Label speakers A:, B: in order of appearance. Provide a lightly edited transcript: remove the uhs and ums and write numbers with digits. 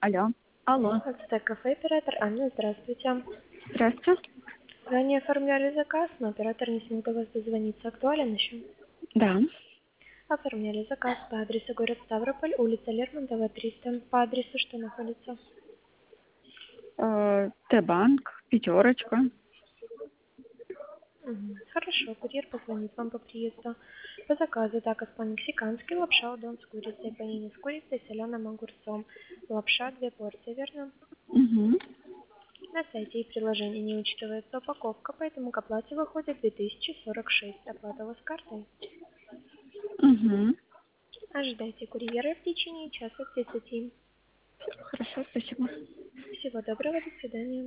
A: Алло. Алло.
B: Ацтек кафе, оператор Анна, здравствуйте.
A: Здравствуйте.
B: Ранее оформляли заказ, но оператор не смог до вас дозвониться. Актуален еще?
A: Да.
B: Оформляли заказ по адресу город Ставрополь, улица Лермонтова, 300. По адресу что находится?
A: Т-банк, пятерочка.
B: Хорошо, курьер позвонит вам по приезду. По заказу так по-мексикански лапша удон с курицей, панини с курицей, соленым огурцом. Лапша 2 порции, верно?
A: Угу.
B: На сайте и приложении не учитывается упаковка, поэтому к оплате выходит 2046. Оплата у вас картой.
A: Угу.
B: Ожидайте курьера в течение часа к 10.
A: Хорошо, спасибо.
B: Всего доброго, до свидания.